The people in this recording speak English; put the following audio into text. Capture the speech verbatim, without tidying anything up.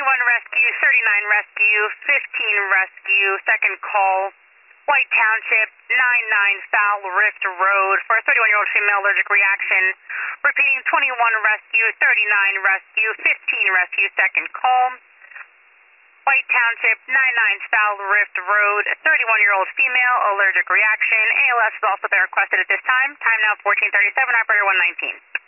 twenty-one rescue, thirty-nine rescue, fifteen rescue, second call, White Township, ninety-nine Foul Rift Road for a thirty-one-year-old female allergic reaction. Repeating, twenty-one rescue, thirty-nine rescue, fifteen rescue, second call. White Township, ninety-nine Foul Rift Road, a thirty-one-year-old female allergic reaction. A L S has also been requested at this time. Time now fourteen thirty-seven, operator one nineteen.